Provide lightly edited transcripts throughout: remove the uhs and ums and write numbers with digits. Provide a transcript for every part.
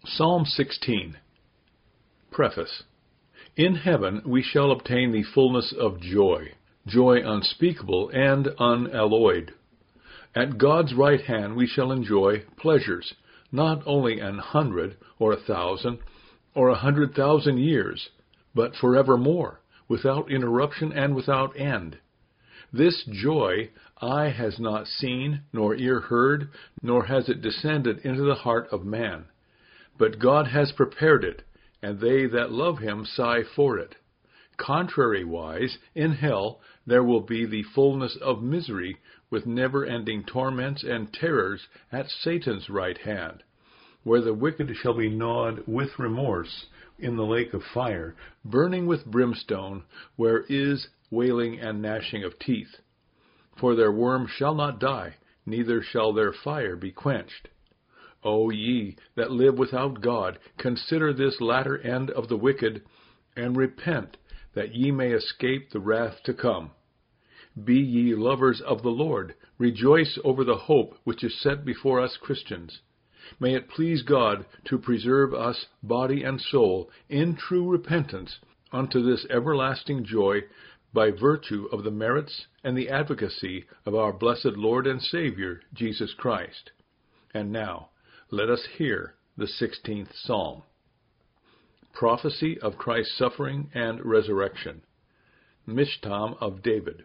Psalm 16. Preface. In heaven we shall obtain the fullness of joy, joy unspeakable and unalloyed. At God's right hand we shall enjoy pleasures, not only 100 or 1,000 or 100,000 years, but forevermore, without interruption and without end. This joy eye has not seen, nor ear heard, nor has it descended into the heart of man. But God has prepared it, and they that love him sigh for it. Contrariwise, in hell there will be the fullness of misery, with never-ending torments and terrors at Satan's right hand, where the wicked shall be gnawed with remorse in the lake of fire, burning with brimstone, where is wailing and gnashing of teeth. For their worm shall not die, neither shall their fire be quenched. O ye that live without God, consider this latter end of the wicked, and repent, that ye may escape the wrath to come. Be ye lovers of the Lord, rejoice over the hope which is set before us Christians. May it please God to preserve us, body and soul, in true repentance, unto this everlasting joy, by virtue of the merits and the advocacy of our blessed Lord and Savior, Jesus Christ. And now, let us hear the 16th Psalm. Prophecy of Christ's suffering and resurrection. Mishtam of David.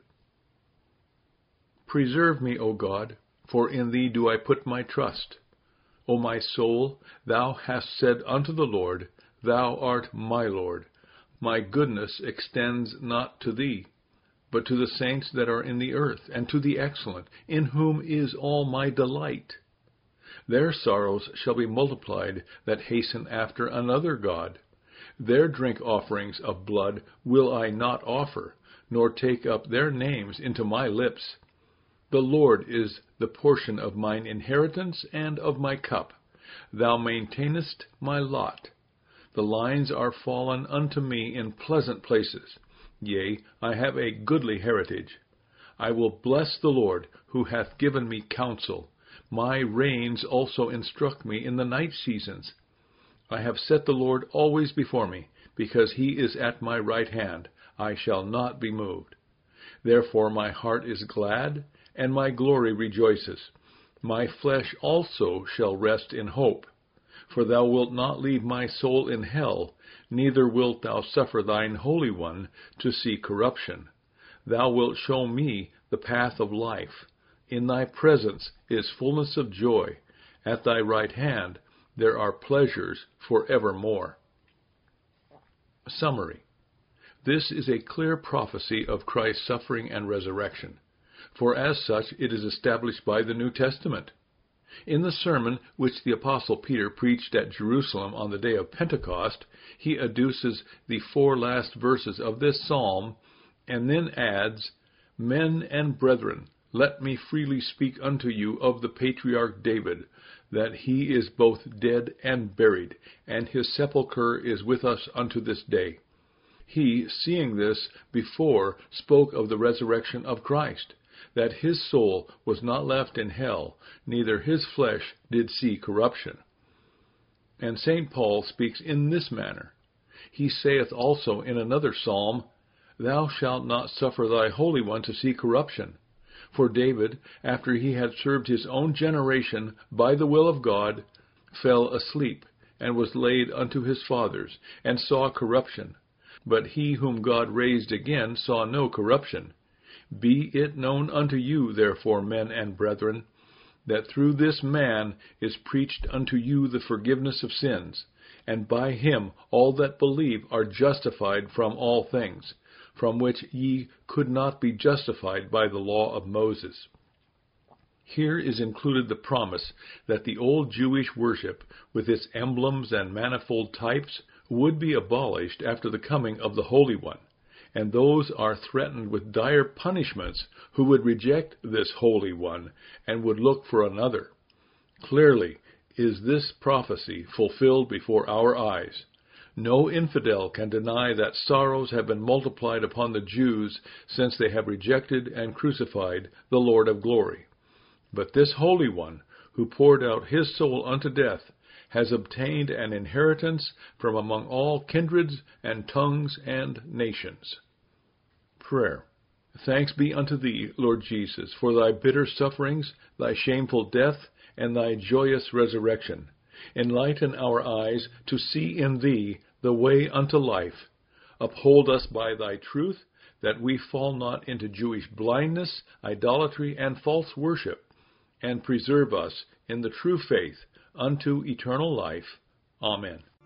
Preserve me, O God, for in thee do I put my trust. O my soul, thou hast said unto the Lord, Thou art my Lord. My goodness extends not to thee, but to the saints that are in the earth, and to the excellent, in whom is all my delight. Their sorrows shall be multiplied that hasten after another god. Their drink offerings of blood will I not offer, nor take up their names into my lips. The Lord is the portion of mine inheritance and of my cup. Thou maintainest my lot. The lines are fallen unto me in pleasant places. Yea, I have a goodly heritage. I will bless the Lord, who hath given me counsel. My reins also instruct me in the night seasons. I have set the Lord always before me, because he is at my right hand. I shall not be moved. Therefore my heart is glad, and my glory rejoices. My flesh also shall rest in hope. For thou wilt not leave my soul in hell, neither wilt thou suffer thine Holy One to see corruption. Thou wilt show me the path of life. In thy presence is fullness of joy. At thy right hand there are pleasures forevermore. Summary. This is a clear prophecy of Christ's suffering and resurrection, for as such it is established by the New Testament. In the sermon which the Apostle Peter preached at Jerusalem on the day of Pentecost, he adduces the 4 last verses of this psalm, and then adds, Men and brethren, let me freely speak unto you of the patriarch David, that he is both dead and buried, and his sepulchre is with us unto this day. He, seeing this before, spoke of the resurrection of Christ, that his soul was not left in hell, neither his flesh did see corruption. And St. Paul speaks in this manner. He saith also in another psalm, Thou shalt not suffer thy Holy One to see corruption. For David, after he had served his own generation by the will of God, fell asleep, and was laid unto his fathers, and saw corruption. But he whom God raised again saw no corruption. Be it known unto you, therefore, men and brethren, that through this man is preached unto you the forgiveness of sins, and by him all that believe are justified from all things, from which ye could not be justified by the law of Moses. Here is included the promise that the old Jewish worship, with its emblems and manifold types, would be abolished after the coming of the Holy One, and those are threatened with dire punishments who would reject this Holy One and would look for another. Clearly is this prophecy fulfilled before our eyes. No infidel can deny that sorrows have been multiplied upon the Jews since they have rejected and crucified the Lord of glory. But this Holy One, who poured out his soul unto death, has obtained an inheritance from among all kindreds and tongues and nations. Prayer. Thanks be unto Thee, Lord Jesus, for Thy bitter sufferings, Thy shameful death, and Thy joyous resurrection. Enlighten our eyes to see in Thee the way unto life. Uphold us by Thy truth, that we fall not into Jewish blindness, idolatry, and false worship, and preserve us in the true faith unto eternal life. Amen.